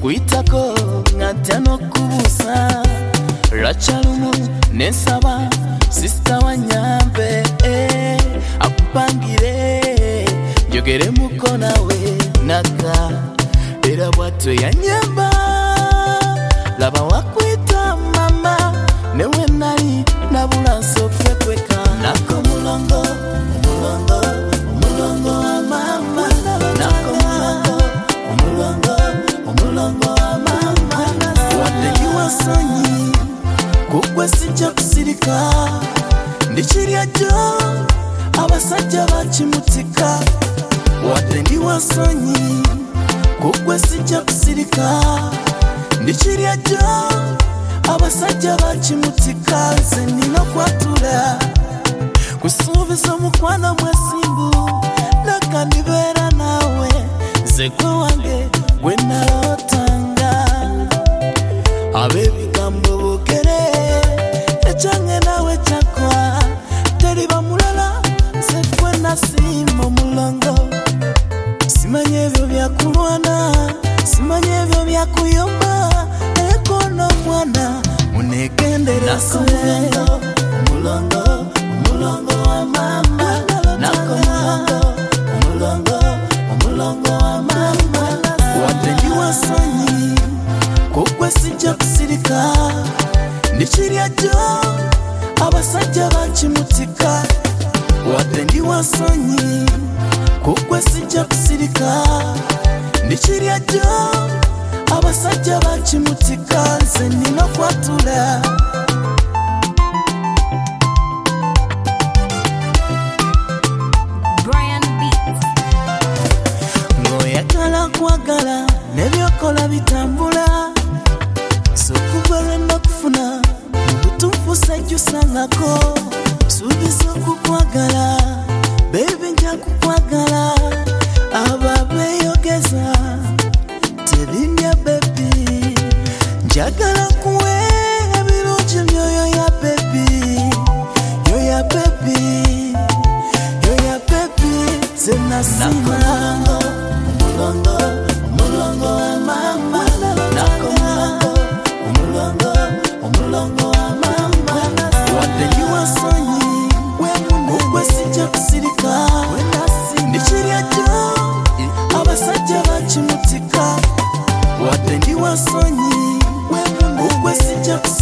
Kuitako ngatano kubusa Rachalumu nesaba Sista wanyambe Akupangire Jogere mukona we naka Era watu ya nyamba Laba wakuita mama Newe nari nabula sofye kweka Nako mulongo wa mama Nako mulongo wa mama Wate yuwasanyi Kukwe sija kusirika Ndichiriya jo Abasajja bachimutika Wate ndiwasanyi Kukwe sija kusirika Ndichiriya jo Abasajja bachimutika Nze nina kwatura Kusubiza mukwana mwesimbu Nakandibera nawe Nze gwe wange gwe nalotanga Abebigambo bogere Echange nawe chakwa Teriba mulala Nze gwe nasimba mulongo Simanye ebyo byakulwana Simanye ebyo byakuyomba Ekono mwana Munegenderese Mulongo wa mama Nako mulongo wa mama Wate yuwasanyi Kukwe sija kusirika Ndichiriya jo Abasajja bachimutika Wate ndiwasanyi Kukwe sija kusirika Ndichiriya jo Abasajja bachimutika Nze nina kwatura Ngoyagala kwagala Nebyokola bitambula Sokugwere nokufuna Mubutufu sajusangako Subiza kukwagala Baby nja kukwagala Ababeyogeza Tebindya baby Njagala kuwe Ebirungi byoyo ya baby Yoya baby Zenasima Mulongo wa mama Nako mulongo wa mama Wate yuwasanyi Kukwe sija kusirika Ndichiriya jo Abasajja bachimutika Wate yuwasanyi Kukwe sija kusirika